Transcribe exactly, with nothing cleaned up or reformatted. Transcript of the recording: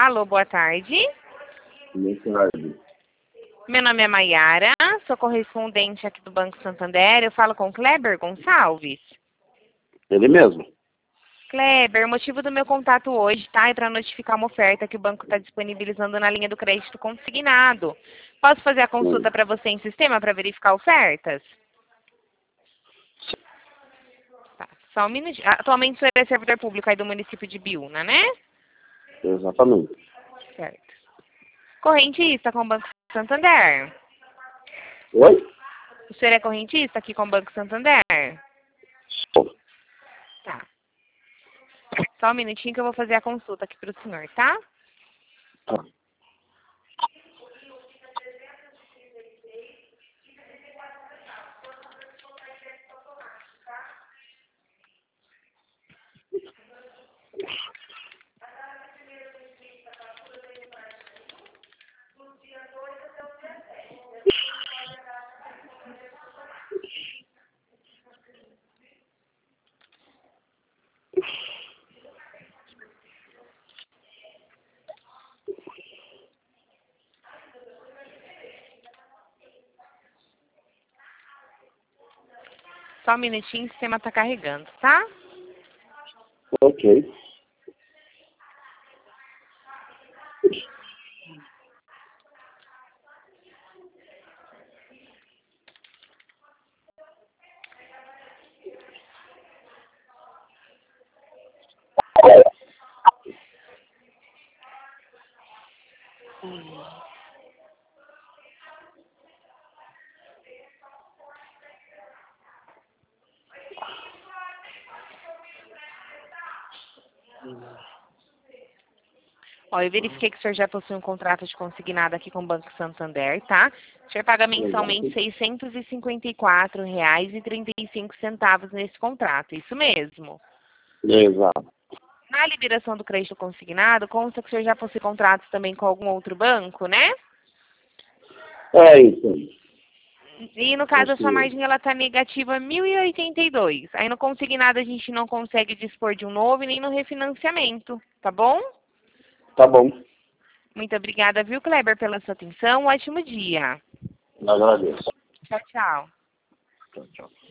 Alô, boa tarde. Boa tarde. Meu nome é Maiara, sou correspondente aqui do Banco Santander. Eu falo com Kleber Gonçalves. Ele mesmo. Kleber, o motivo do meu contato hoje, tá? É para notificar uma oferta que o banco está disponibilizando na linha do crédito consignado. Posso fazer a consulta para você em sistema para verificar ofertas? Tá, só um minutinho. Atualmente o senhor é servidor público aí do município de Biúna, né? Exatamente. Certo. Correntista com o Banco Santander. Oi? O senhor é correntista aqui com o Banco Santander? Sou. Tá. Só um minutinho que eu vou fazer a consulta aqui para o senhor, tá? Tá. Só um minutinho, o sistema está carregando, tá? Ok. Ó, eu verifiquei que o senhor já possui um contrato de consignado aqui com o Banco Santander, tá? O senhor paga mensalmente seiscentos e cinquenta e quatro reais e trinta e cinco centavos nesse contrato, isso mesmo. Exato. Na liberação do crédito consignado, consta que o senhor já possui contratos também com algum outro banco, né? É isso aí. E no caso, a sua Assim, margem ela está negativa mil e oitenta e dois. Aí no consignado a gente não consegue dispor de um novo e nem no refinanciamento, tá bom? tá bom. Muito obrigada, viu, Kleber, pela sua atenção. Um ótimo dia. Eu agradeço. Tchau, tchau. Tchau, tchau.